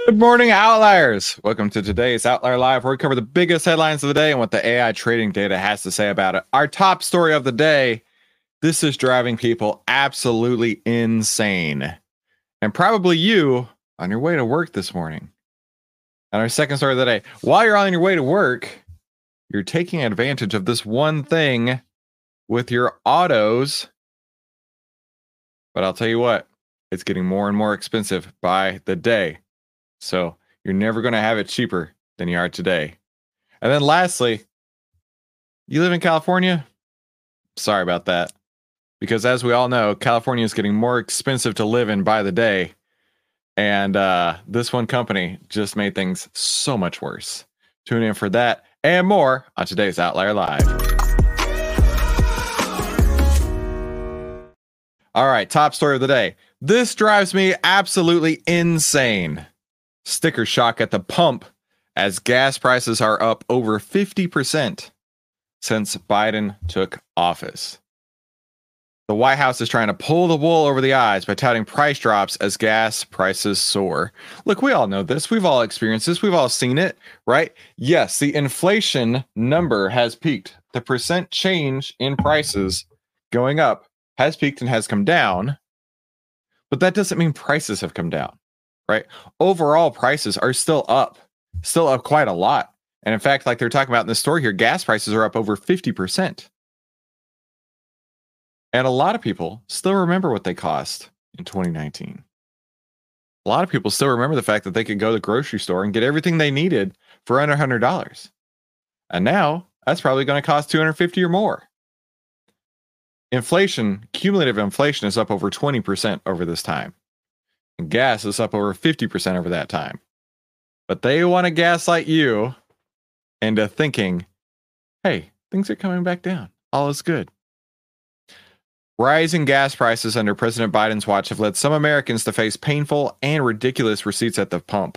Good morning, Outliers. Welcome to today's Outlier Live, where we cover the biggest headlines of the day and what the AI trading data has to say about it. Our top story of the day, this is driving people absolutely insane. And probably you on your way to work this morning. And our second story of the day, while you're on your way to work, you're taking advantage of this one thing with your autos. But I'll tell you what, it's getting more and more expensive by the day. So you're never going to have it cheaper than you are today. And then lastly, you live in California? Sorry about that. Because as we all know, California is getting more expensive to live in by the day. And this one company just made things so much worse. Tune in for that and more on today's Outlier Live. All right, top story of the day. This drives me absolutely insane. Sticker shock at the pump as gas prices are up over 50% since Biden took office. The White House is trying to pull the wool over the eyes by touting price drops as gas prices soar. Look, we all know this. We've all experienced this. We've all seen it, right? Yes, the inflation number has peaked. The percent change in prices going up has peaked and has come down, but that doesn't mean prices have come down. Right? Overall prices are still up quite a lot. And in fact, like they're talking about in the story here, gas prices are up over 50%. And a lot of people still remember what they cost in 2019. A lot of people still remember the fact that they could go to the grocery store and get everything they needed for under $100. And now that's probably going to cost $250 or more. Inflation, cumulative inflation is up over 20% over this time. And gas is up over 50% over that time. But they want to gaslight you into thinking, hey, things are coming back down. All is good. Rising gas prices under President Biden's watch have led some Americans to face painful and ridiculous receipts at the pump.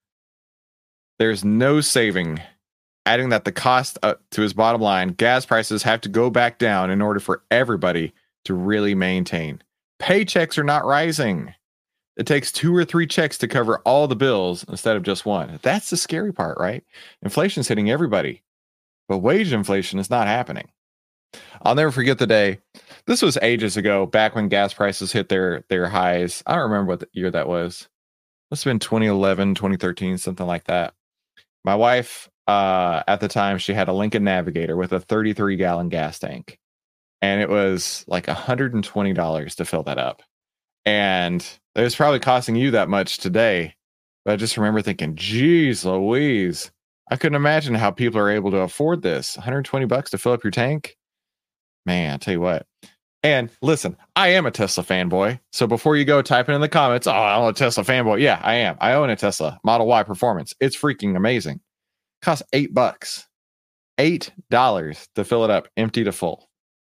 There's no saving. Adding that the cost to his bottom line, gas prices have to go back down in order for everybody to really maintain. Paychecks are not rising. It takes 2 or 3 checks to cover all the bills instead of just one. That's the scary part, right? Inflation's hitting everybody, but wage inflation is not happening. I'll never forget the day. This was ages ago, back when gas prices hit their highs. I don't remember what year that was. Must have been 2011, 2013, something like that. My wife, at the time, she had a Lincoln Navigator with a 33-gallon gas tank. And it was like $120 to fill that up. And it was probably costing you that much today. But I just remember thinking, geez Louise, I couldn't imagine how people are able to afford this. $120 to fill up your tank? Man, I'll tell you what. And listen, I am a Tesla fanboy. So before you go typing in the comments, oh, I'm a Tesla fanboy. Yeah, I am. I own a Tesla Model Y Performance. It's freaking amazing. It costs $8. $8 to fill it up, empty to full.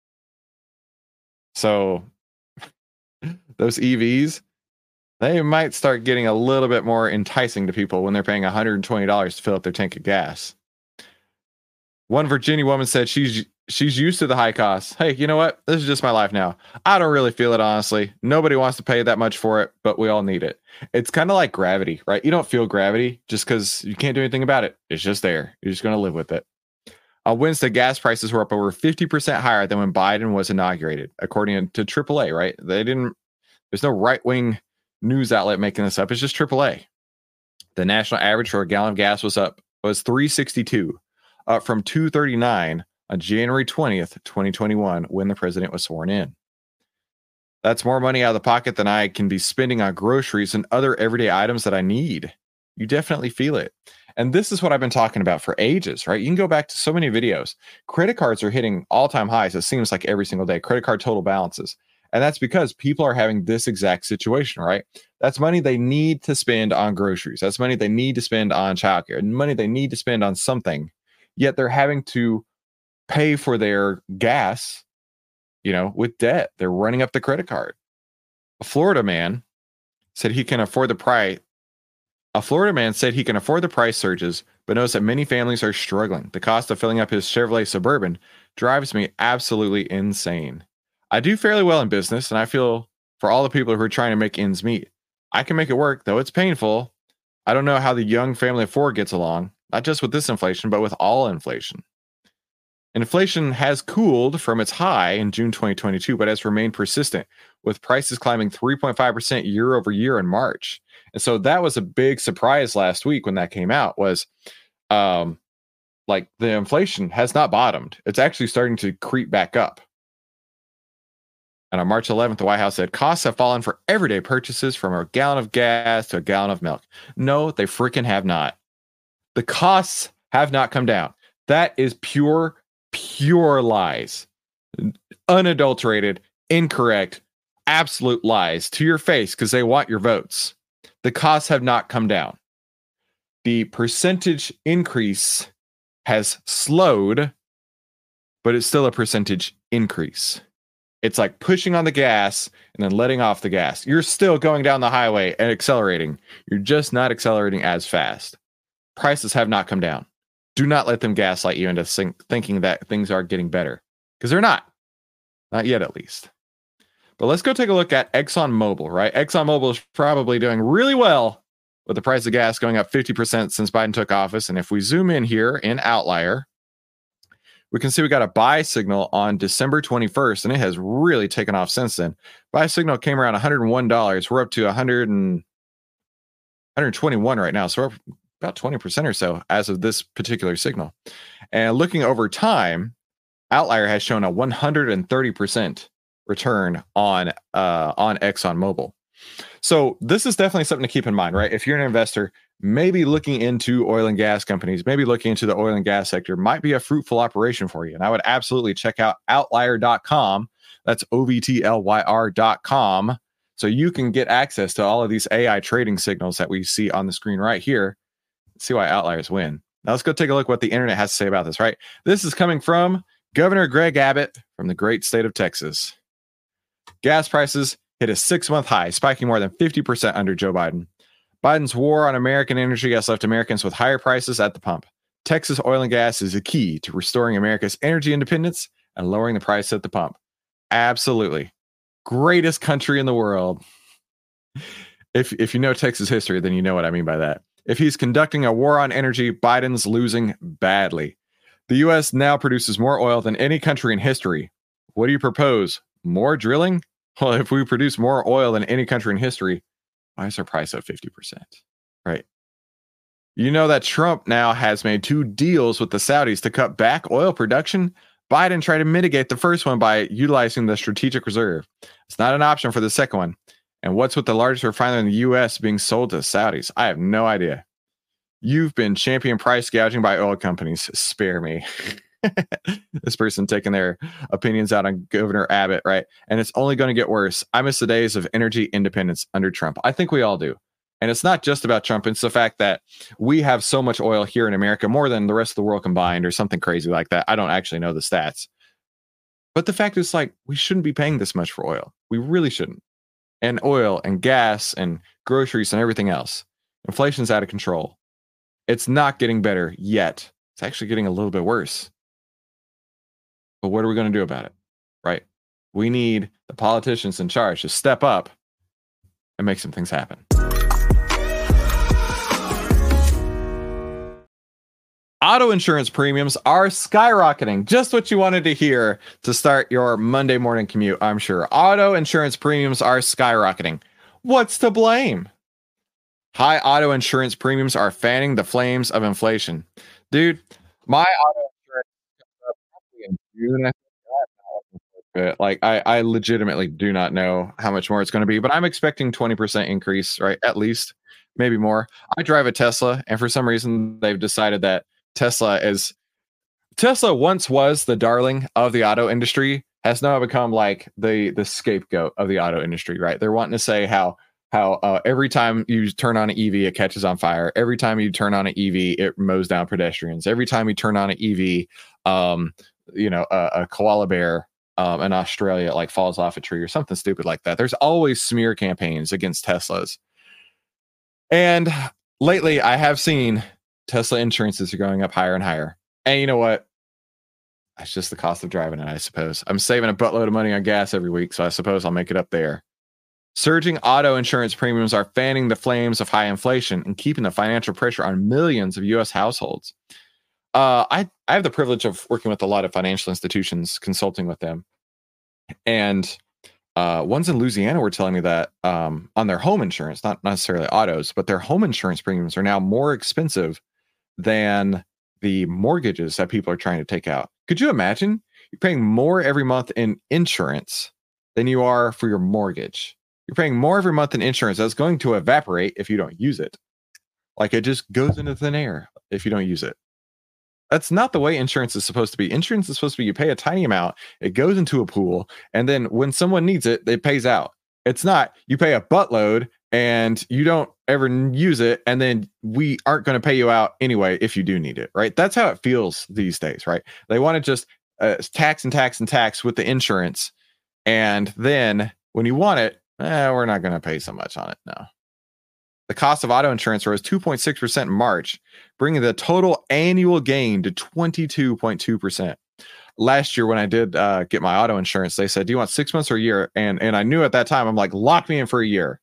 So those EVs, they might start getting a little bit more enticing to people when they're paying $120 to fill up their tank of gas. One Virginia woman said she's used to the high costs. Hey, you know what? This is just my life now. I don't really feel it, honestly. Nobody wants to pay that much for it, but we all need it. It's kind of like gravity, right? You don't feel gravity just because you can't do anything about it. It's just there. You're just going to live with it. On Wednesday, gas prices were up over 50% higher than when Biden was inaugurated, according to AAA, right? There's no right-wing news outlet making this up. It's just AAA. The national average for a gallon of gas was $3.62, up from $2.39 on January 20th, 2021, when the president was sworn in. That's more money out of the pocket than I can be spending on groceries and other everyday items that I need. You definitely feel it. And this is what I've been talking about for ages, right? You can go back to so many videos. Credit cards are hitting all-time highs, it seems like every single day. Credit card total balances. And that's because people are having this exact situation, right? That's money they need to spend on groceries. That's money they need to spend on childcare, and money they need to spend on something. Yet they're having to pay for their gas, with debt. They're running up the credit card. A Florida man said he can afford the price. A Florida man said he can afford the price surges, but knows that many families are struggling. The cost of filling up his Chevrolet Suburban drives me absolutely insane. I do fairly well in business, and I feel for all the people who are trying to make ends meet. I can make it work, though it's painful. I don't know how the young family of four gets along, not just with this inflation, but with all inflation. Inflation has cooled from its high in June 2022, but has remained persistent, with prices climbing 3.5% year over year in March. And so that was a big surprise last week when that came out, was like the inflation has not bottomed. It's actually starting to creep back up. And on March 11th, the White House said costs have fallen for everyday purchases from a gallon of gas to a gallon of milk. No, they freaking have not. The costs have not come down. That is pure lies. Unadulterated, incorrect, absolute lies to your face because they want your votes. The costs have not come down. The percentage increase has slowed, but it's still a percentage increase. It's like pushing on the gas and then letting off the gas. You're still going down the highway and accelerating. You're just not accelerating as fast. Prices have not come down. Do not let them gaslight you into thinking that things are getting better, because they're not. Not yet, at least. But let's go take a look at ExxonMobil, right? ExxonMobil is probably doing really well with the price of gas going up 50% since Biden took office. And if we zoom in here in Outlier, we can see we got a buy signal on December 21st, and it has really taken off since then. Buy signal came around $101. We're up to 121 right now. So we're up about 20% or so as of this particular signal. And looking over time, Outlier has shown a 130% return on ExxonMobil. So this is definitely something to keep in mind, right? If you're an investor, maybe looking into oil and gas companies, maybe looking into the oil and gas sector might be a fruitful operation for you. And I would absolutely check out outlier.com. That's OVTLYR.com. So you can get access to all of these AI trading signals that we see on the screen right here. See why outliers win. Now let's go take a look what the internet has to say about this, right? This is coming from Governor Greg Abbott from the great state of Texas. Gas prices hit a 6-month high, spiking more than 50% under Joe Biden. Biden's war on American energy has left Americans with higher prices at the pump. Texas oil and gas is a key to restoring America's energy independence and lowering the price at the pump. Absolutely. Greatest country in the world. If you know Texas history, then you know what I mean by that. If he's conducting a war on energy, Biden's losing badly. The U.S. now produces more oil than any country in history. What do you propose? More drilling? Well, if we produce more oil than any country in history, why is our price at 50%? Right. You know that Trump now has made 2 deals with the Saudis to cut back oil production. Biden tried to mitigate the first one by utilizing the strategic reserve. It's not an option for the second one. And what's with the largest refinery in the U.S. being sold to Saudis? I have no idea. You've been champion price gouging by oil companies. Spare me. This person taking their opinions out on Governor Abbott, right? And it's only going to get worse. I miss the days of energy independence under Trump. I think we all do. And it's not just about Trump. It's the fact that we have so much oil here in America, more than the rest of the world combined or something crazy like that. I don't actually know the stats. But the fact is, like, we shouldn't be paying this much for oil. We really shouldn't. And oil and gas and groceries and everything else. Inflation's out of control. It's not getting better yet. It's actually getting a little bit worse. But what are we going to do about it? Right? We need the politicians in charge to step up and make some things happen. Auto insurance premiums are skyrocketing. Just what you wanted to hear to start your Monday morning commute, I'm sure. Auto insurance premiums are skyrocketing. What's to blame? High auto insurance premiums are fanning the flames of inflation. Dude, my auto insurance in June, like I legitimately do not know how much more it's going to be, but I'm expecting 20% increase, right? At least, maybe more. I drive a Tesla, and for some reason they've decided that Tesla once was the darling of the auto industry, has now become like the scapegoat of the auto industry, right? They're wanting to say how every time you turn on an EV, it catches on fire. Every time you turn on an EV, it mows down pedestrians. Every time you turn on an EV, a koala bear in Australia like falls off a tree or something stupid like that. There's always smear campaigns against Teslas. And lately I have seen Tesla insurances are going up higher and higher. And you know what? That's just the cost of driving it, I suppose. I'm saving a buttload of money on gas every week, so I suppose I'll make it up there. Surging auto insurance premiums are fanning the flames of high inflation and keeping the financial pressure on millions of U.S. households. I have the privilege of working with a lot of financial institutions, consulting with them. And ones in Louisiana were telling me that on their home insurance, not necessarily autos, but their home insurance premiums are now more expensive than the mortgages that people are trying to take out. Could you imagine? You're paying more every month in insurance than you are for your mortgage. You're paying more every month in insurance that's going to evaporate if you don't use it. Like it just goes into thin air if you don't use it. That's not the way insurance is supposed to be. Insurance is supposed to be you pay a tiny amount, it goes into a pool, and then when someone needs it, it pays out. It's not you pay a buttload and you don't ever use it, and then we aren't going to pay you out anyway if you do need it, right? That's how it feels these days, right? They want to just tax and tax and tax with the insurance, and then when you want it, we're not going to pay so much on it. No. The cost of auto insurance rose 2.6% in March, bringing the total annual gain to 22.2%. Last year, when I did get my auto insurance, they said, do you want 6 months or a year? And I knew at that time, I'm like, lock me in for a year.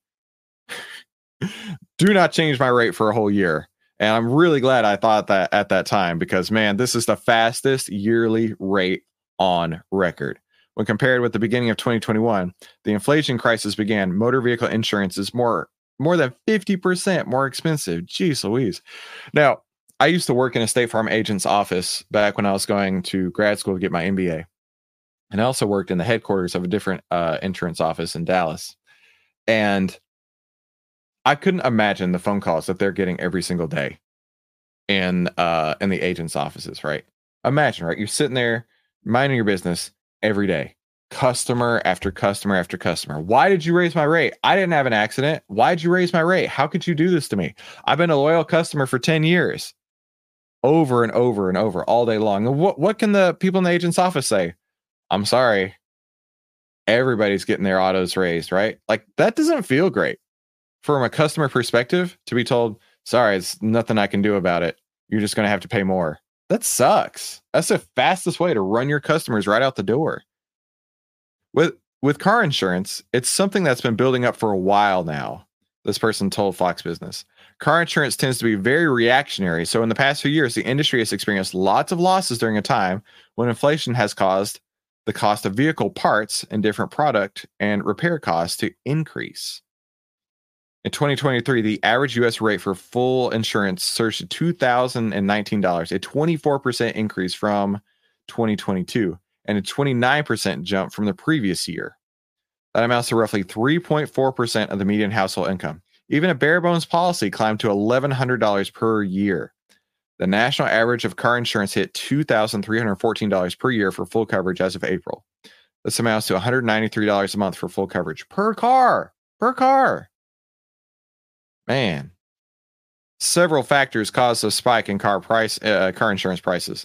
Do not change my rate for a whole year. And I'm really glad I thought that at that time, because, man, this is the fastest yearly rate on record. When compared with the beginning of 2021, the inflation crisis began. Motor vehicle insurance is more than 50% more expensive. Jeez Louise. Now, I used to work in a State Farm agent's office back when I was going to grad school to get my MBA. And I also worked in the headquarters of a different insurance office in Dallas. And I couldn't imagine the phone calls that they're getting every single day in the agent's offices, right? Imagine, right? You're sitting there minding your business every day. Customer after customer after customer. Why did you raise my rate? I didn't have an accident. Why did you raise my rate? How could you do this to me? I've been a loyal customer for 10 years. Over and over and over all day long. And what can the people in the agent's office say? I'm sorry. Everybody's getting their autos raised, right? Like, that doesn't feel great. From a customer perspective, to be told, sorry, it's nothing I can do about it. You're just going to have to pay more. That sucks. That's the fastest way to run your customers right out the door. With car insurance, it's something that's been building up for a while now, this person told Fox Business. Car insurance tends to be very reactionary, so in the past few years, the industry has experienced lots of losses during a time when inflation has caused the cost of vehicle parts and different product and repair costs to increase. In 2023, the average U.S. rate for full insurance surged to $2,019, a 24% increase from 2022. And a 29% jump from the previous year. That amounts to roughly 3.4% of the median household income. Even a bare bones policy climbed to $1,100 per year. The national average of car insurance hit $2,314 per year for full coverage as of April. This amounts to $193 a month for full coverage per car. Man. Several factors caused a spike in car insurance prices.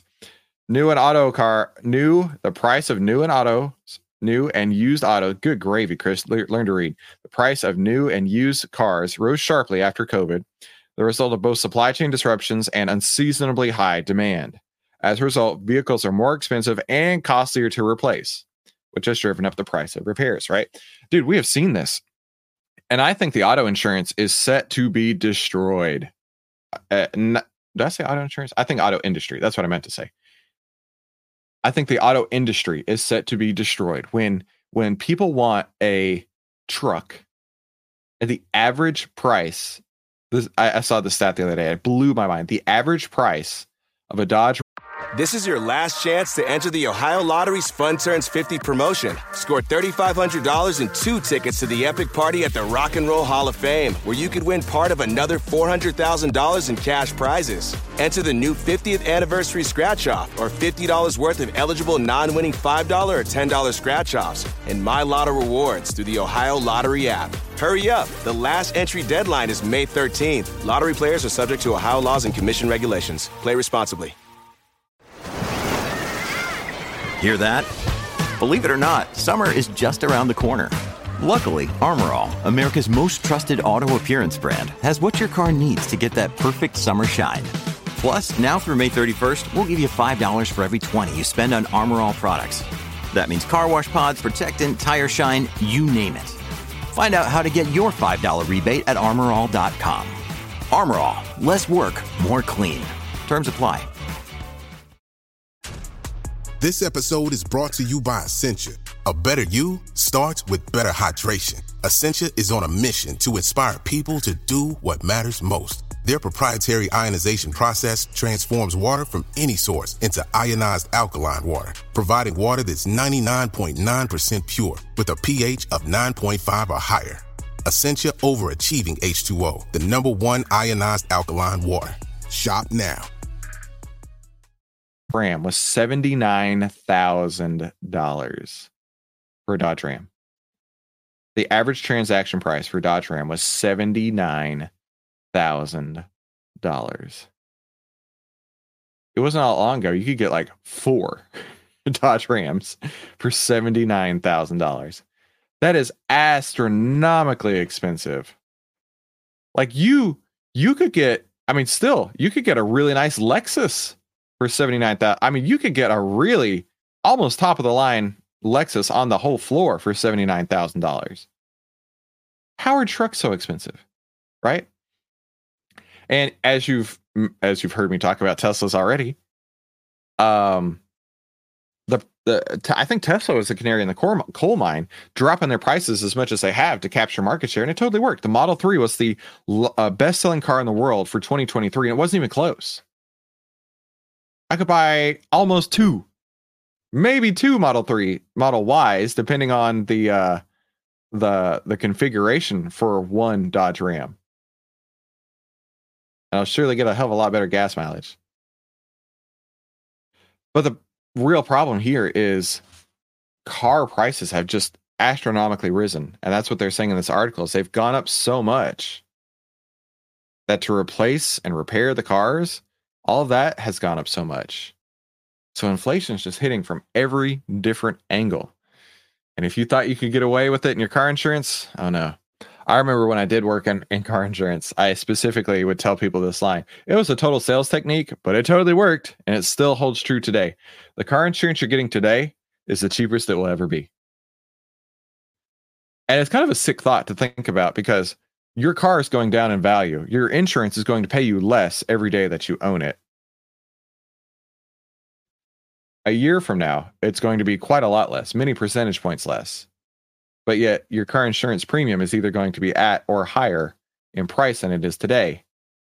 The price of new and used auto. Good gravy, Chris. Learn to read. The price of new and used cars rose sharply after COVID, the result of both supply chain disruptions and unseasonably high demand. As a result, vehicles are more expensive and costlier to replace, which has driven up the price of repairs, right? Dude, we have seen this. And I think the auto insurance is set to be destroyed. Did I say auto insurance? I think auto industry. That's what I meant to say. I think the auto industry is set to be destroyed when people want a truck at the average price. I saw the stat the other day. It blew my mind. The average price of a Dodge. This is your last chance to enter the Ohio Lottery's Fun Turns 50 promotion. Score $3,500 and 2 tickets to the epic party at the Rock and Roll Hall of Fame, where you could win part of another $400,000 in cash prizes. Enter the new 50th anniversary scratch-off or $50 worth of eligible non-winning $5 or $10 scratch-offs and My Lotto rewards through the Ohio Lottery app. Hurry up. The last entry deadline is May 13th. Lottery players are subject to Ohio laws and commission regulations. Play responsibly. Hear that? Believe it or not, summer is just around the corner. Luckily, Armor All, America's most trusted auto appearance brand, has what your car needs to get that perfect summer shine. Plus, now through May 31st, we'll give you $5 for every $20 you spend on Armor All products. That means car wash pods, protectant, tire shine, you name it. Find out how to get your $5 rebate at armorall.com. Armor All, less work, more clean. Terms apply. This episode is brought to you by Essentia. A better you starts with better hydration. Essentia is on a mission to inspire people to do what matters most. Their proprietary ionization process transforms water from any source into ionized alkaline water, providing water that's 99.9% pure with a pH of 9.5 or higher. Essentia overachieving H2O, the #1 ionized alkaline water. Shop now. Ram was $79,000 for a Dodge Ram. The average transaction price for Dodge Ram was $79,000. It wasn't all long ago. You could get like 4 Dodge Rams for $79,000. That is astronomically expensive. Like you could get, you could get a really nice Lexus for $79,000. I mean, you could get a really almost top of the line Lexus on the whole floor for $79,000. How are trucks so expensive, right? And as you've heard me talk about Teslas already, I think Tesla is the canary in the coal mine, dropping their prices as much as they have to capture market share, and it totally worked. The Model 3 was the best-selling car in the world for 2023, and it wasn't even close. I could buy almost 2, maybe 2 Model Ys, depending on the configuration for one Dodge Ram. And I'll surely get a hell of a lot better gas mileage. But the real problem here is car prices have just astronomically risen. And that's what they're saying in this article, is they've gone up so much that to replace and repair the cars, all of that has gone up so much. So inflation is just hitting from every different angle. And if you thought you could get away with it in your car insurance, oh no. I remember when I did work in car insurance, I specifically would tell people this line. It was a total sales technique, but it totally worked, and it still holds true today. The car insurance you're getting today is the cheapest it will ever be. And it's kind of a sick thought to think about, because your car is going down in value. Your insurance is going to pay you less every day that you own it. A year from now, it's going to be quite a lot less, many percentage points less. But yet your car insurance premium is either going to be at or higher in price than it is today.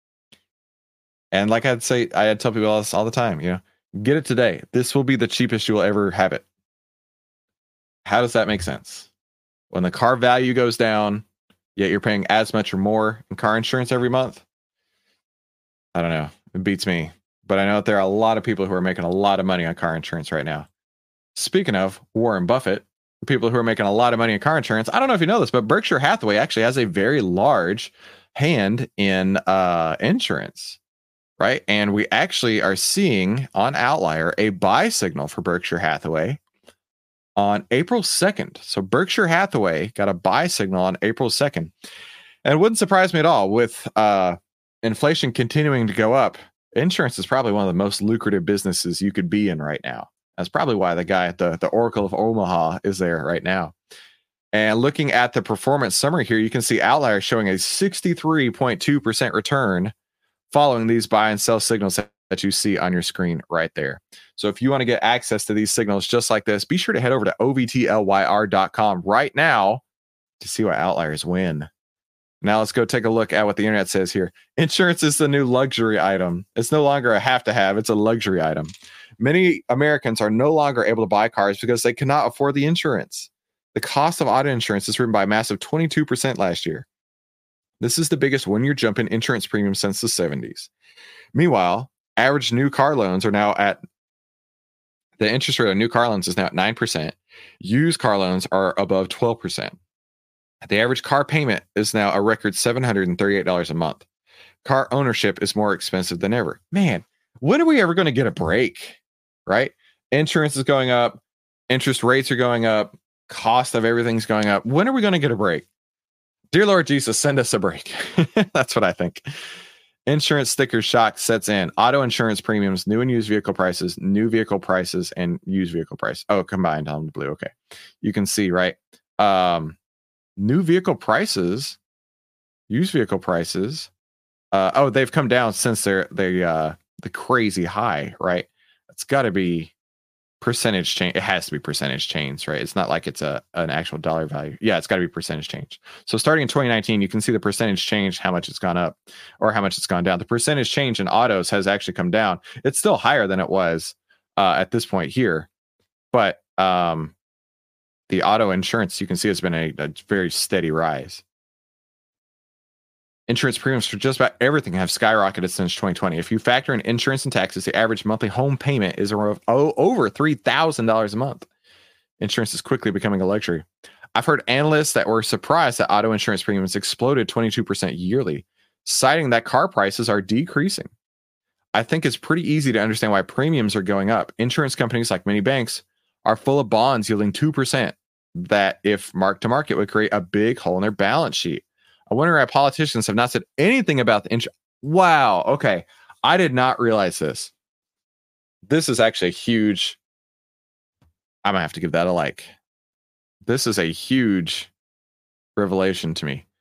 And like I'd tell people this all the time, get it today. This will be the cheapest you will ever have it. How does that make sense? When the car value goes down, yet you're paying as much or more in car insurance every month? I don't know. It beats me. But I know that there are a lot of people who are making a lot of money on car insurance right now. Speaking of Warren Buffett, people who are making a lot of money in car insurance, I don't know if you know this, but Berkshire Hathaway actually has a very large hand in insurance, right? And we actually are seeing on Outlier a buy signal for Berkshire Hathaway on April 2nd. So Berkshire Hathaway got a buy signal on April 2nd. And it wouldn't surprise me at all with inflation continuing to go up. Insurance is probably one of the most lucrative businesses you could be in right now. That's probably why the guy at the Oracle of Omaha is there right now. And looking at the performance summary here, you can see Outlier showing a 63.2% return following these buy and sell signals that you see on your screen right there. So if you want to get access to these signals just like this, be sure to head over to ovtlyr.com right now to see what Outliers win. Now let's go take a look at what the internet says here. Insurance is the new luxury item. It's no longer a have to have, it's a luxury item. Many Americans are no longer able to buy cars because they cannot afford the insurance. The cost of auto insurance has risen by a massive 22% last year. This is the biggest one-year jump in insurance premiums since the 70s. Meanwhile, average new car loans are now at, the interest rate on new car loans is now at 9%. Used car loans are above 12%. The average car payment is now a record $738 a month. Car ownership is more expensive than ever. Man, when are we ever going to get a break? Right? Insurance is going up. Interest rates are going up. Cost of everything's going up. When are we going to get a break? Dear Lord Jesus, send us a break. That's what I think. Insurance sticker shock sets in. Auto insurance premiums, new and used vehicle prices, new vehicle prices, and used vehicle price. Oh, combined on the blue. Okay. You can see, right? new vehicle prices, used vehicle prices, they've come down since the crazy high, right? It's got to be percentage change. It has to be percentage change, right? It's not like it's an actual dollar value. Yeah, it's got to be percentage change. So starting in 2019, you can see the percentage change, how much it's gone up or how much it's gone down. The percentage change in autos has actually come down. It's still higher than it was at this point here, but the auto insurance, you can see it's been a very steady rise. Insurance premiums for just about everything have skyrocketed since 2020. If you factor in insurance and taxes, the average monthly home payment is over $3,000 a month. Insurance is quickly becoming a luxury. I've heard analysts that were surprised that auto insurance premiums exploded 22% yearly, citing that car prices are decreasing. I think it's pretty easy to understand why premiums are going up. Insurance companies, like many banks, are full of bonds yielding 2% that, if marked to market, would create a big hole in their balance sheet. I wonder why politicians have not said anything about the insurance. Wow. Okay. I did not realize this. This is actually a huge. I'm going to have to give that a like. This is a huge revelation to me.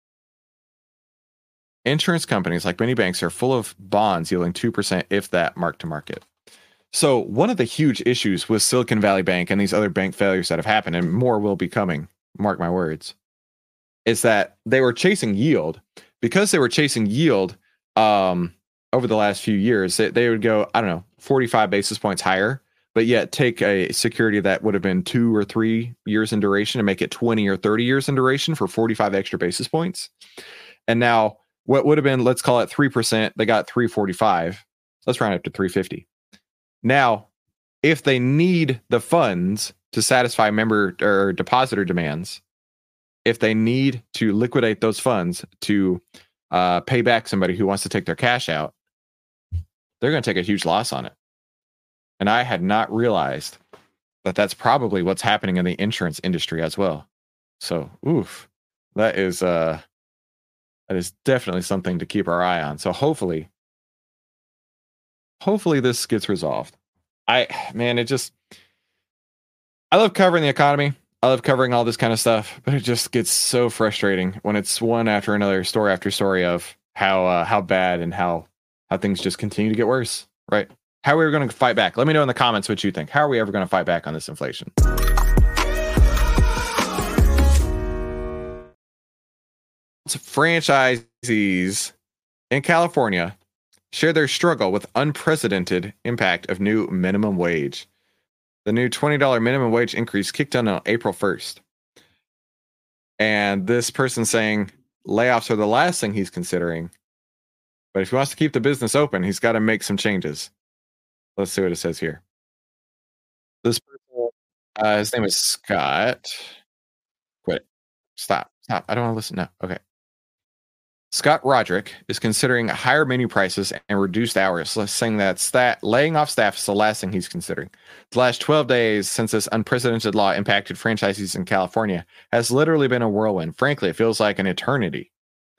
Insurance companies, like many banks, are full of bonds yielding 2%, if that, marked to market. So one of the huge issues with Silicon Valley Bank and these other bank failures that have happened, and more will be coming, mark my words, is that they were chasing yield. Because they were chasing yield over the last few years, they would go, 45 basis points higher, but yet take a security that would have been 2 or 3 years in duration and make it 20 or 30 years in duration for 45 extra basis points. And now what would have been, let's call it 3%, they got 345. Let's round up to 350. Now, if they need the funds to satisfy member or depositor demands, if they need to liquidate those funds to pay back somebody who wants to take their cash out, they're going to take a huge loss on it. And I had not realized that that's probably what's happening in the insurance industry as well. So, that is definitely something to keep our eye on. So hopefully this gets resolved. I love covering the economy. I love covering all this kind of stuff, but it just gets so frustrating when it's one after another, story after story of how bad and how things just continue to get worse, right? How are we going to fight back? Let me know in the comments what you think. How are we ever going to fight back on this inflation? Franchisees in California share their struggle with unprecedented impact of new minimum wage. The new $20 minimum wage increase kicked in on April 1st. And this person saying layoffs are the last thing he's considering. But if he wants to keep the business open, he's got to make some changes. Let's see what it says here. This person, his name is Scott. Quit it. Stop. I don't want to listen now. Okay. Scott Roderick is considering higher menu prices and reduced hours, saying that laying off staff is the last thing he's considering. The last 12 days since this unprecedented law impacted franchisees in California has literally been a whirlwind. Frankly, it feels like an eternity.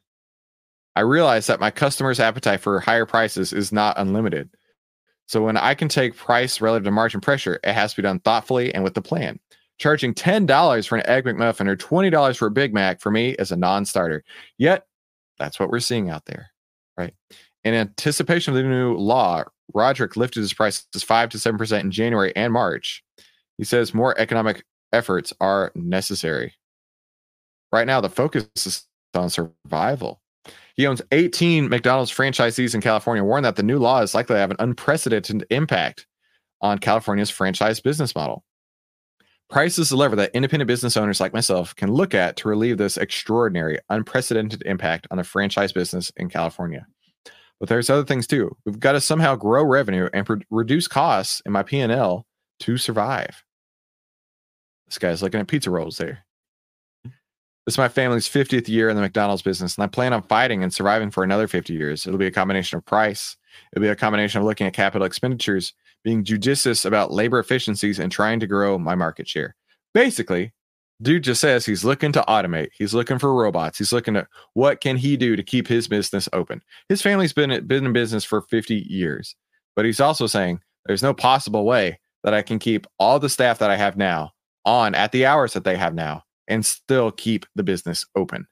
I realize that my customers' appetite for higher prices is not unlimited. So when I can take price relative to margin pressure, it has to be done thoughtfully and with the plan. Charging $10 for an Egg McMuffin or $20 for a Big Mac for me is a non-starter. Yet, that's what we're seeing out there, right? In anticipation of the new law, Roderick lifted his prices 5 to 7% in January and March. He says more economic efforts are necessary. Right now, the focus is on survival. He owns 18 McDonald's franchisees in California, warned that the new law is likely to have an unprecedented impact on California's franchise business model. Price is the lever that independent business owners like myself can look at to relieve this extraordinary, unprecedented impact on the franchise business in California. But there's other things too. We've got to somehow grow revenue and reduce costs in my P&L to survive. This guy's looking at pizza rolls there. This is my family's 50th year in the McDonald's business, and I plan on fighting and surviving for another 50 years. It'll be a combination of price. It'll be a combination of looking at capital expenditures, being judicious about labor efficiencies, and trying to grow my market share. Basically, dude just says he's looking to automate. He's looking for robots. He's looking at what can he do to keep his business open. His family's been in business for 50 years, but he's also saying there's no possible way that I can keep all the staff that I have now on at the hours that they have now and still keep the business open.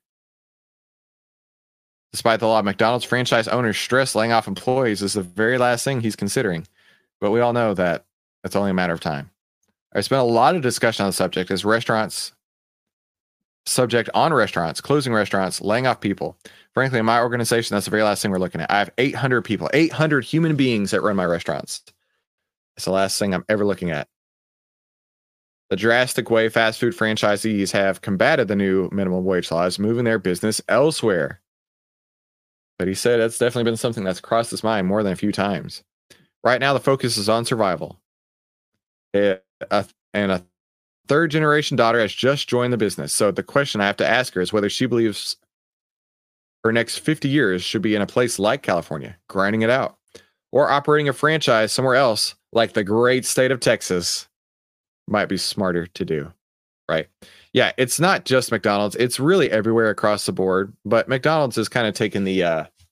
Despite the law, McDonald's franchise owners stress laying off employees is the very last thing he's considering. But we all know that it's only a matter of time. I spent a lot of discussion on the subject as restaurants closing restaurants, laying off people. Frankly, in my organization, that's the very last thing we're looking at. I have 800 people, 800 human beings that run my restaurants. It's the last thing I'm ever looking at. The drastic way fast food franchisees have combated the new minimum wage law is moving their business elsewhere. But he said that's definitely been something that's crossed his mind more than a few times. Right now, the focus is on survival. And a third generation daughter has just joined the business. So the question I have to ask her is whether she believes her next 50 years should be in a place like California, grinding it out, or operating a franchise somewhere else like the great state of Texas might be smarter to do, right? Yeah, it's not just McDonald's. It's really everywhere across the board. But McDonald's is kind of taking the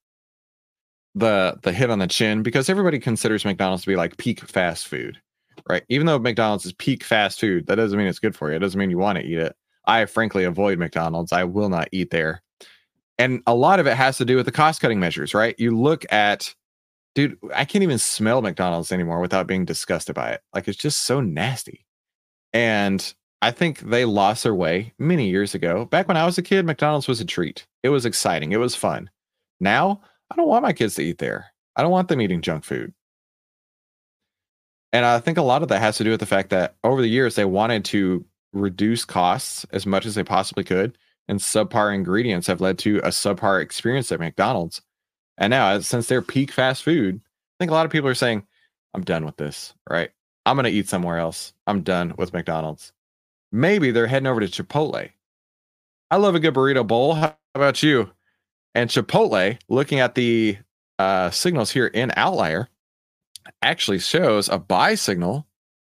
hit on the chin because everybody considers McDonald's to be like peak fast food, right? Even though McDonald's is peak fast food, that doesn't mean it's good for you. It doesn't mean you want to eat it. I frankly avoid McDonald's. I will not eat there. And a lot of it has to do with the cost-cutting measures, right? You look at, dude, I can't even smell McDonald's anymore without being disgusted by it. Like, it's just so nasty. And I think they lost their way many years ago. Back when I was a kid, McDonald's was a treat. It was exciting. It was fun. Now, I don't want my kids to eat there. I don't want them eating junk food. And I think a lot of that has to do with the fact that over the years, they wanted to reduce costs as much as they possibly could. And subpar ingredients have led to a subpar experience at McDonald's. And now, since they're peak fast food, I think a lot of people are saying, I'm done with this, right? I'm going to eat somewhere else. I'm done with McDonald's. Maybe they're heading over to Chipotle. I love a good burrito bowl. How about you? And Chipotle, looking at the signals here in Outlier, actually shows a buy signal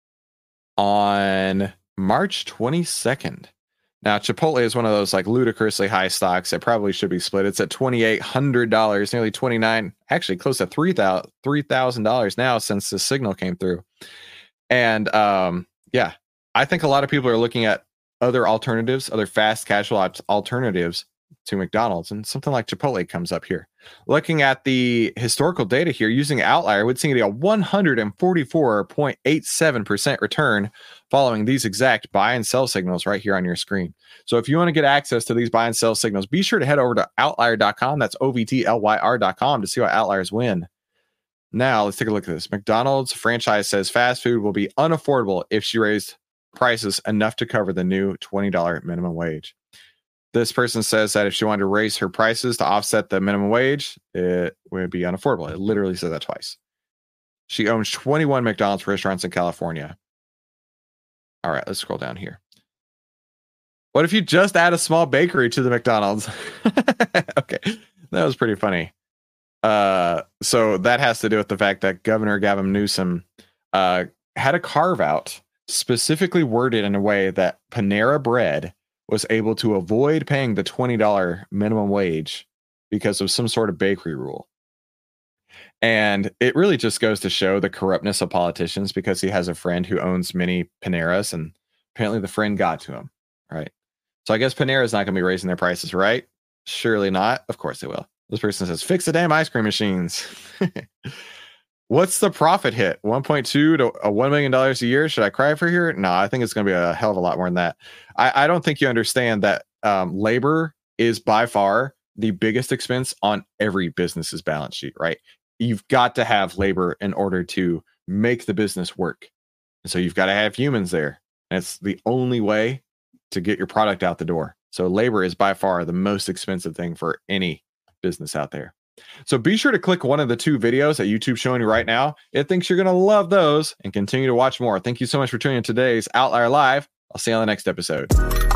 on March 22nd. Now, Chipotle is one of those like ludicrously high stocks that probably should be split. It's at $2,800, nearly $29, actually close to $3,000 now since the signal came through. And yeah, I think a lot of people are looking at other alternatives, other fast casual alternatives to McDonald's, and something like Chipotle comes up here. Looking at the historical data here, using Outlier, would see a 144.87% return following these exact buy and sell signals right here on your screen. So if you want to get access to these buy and sell signals, be sure to head over to outlier.com. That's OVTLYR.com to see what outliers win. Now let's take a look at this. McDonald's franchise says fast food will be unaffordable if she raised prices enough to cover the new $20 minimum wage. This person says that if she wanted to raise her prices to offset the minimum wage, it would be unaffordable. It literally said that twice. She owns 21 McDonald's restaurants in California. All right, let's scroll down here. What if you just add a small bakery to the McDonald's? Okay, that was pretty funny. So that has to do with the fact that Governor Gavin Newsom had a carve out specifically worded in a way that Panera Bread was able to avoid paying the $20 minimum wage because of some sort of bakery rule. And it really just goes to show the corruptness of politicians, because he has a friend who owns many Paneras, and apparently the friend got to him, right? So I guess Panera is not going to be raising their prices, right? Surely not. Of course they will. This person says, fix the damn ice cream machines. What's the profit hit? 1.2 to $1 million a year? Should I cry for here? No, I think it's going to be a hell of a lot more than that. I don't think you understand that labor is by far the biggest expense on every business's balance sheet, right? You've got to have labor in order to make the business work. And so you've got to have humans there. And it's the only way to get your product out the door. So labor is by far the most expensive thing for any business out there. So be sure to click one of the two videos that YouTube's showing you right now. It thinks you're going to love those and continue to watch more. Thank you so much for tuning in today's Outlier Live. I'll see you on the next episode.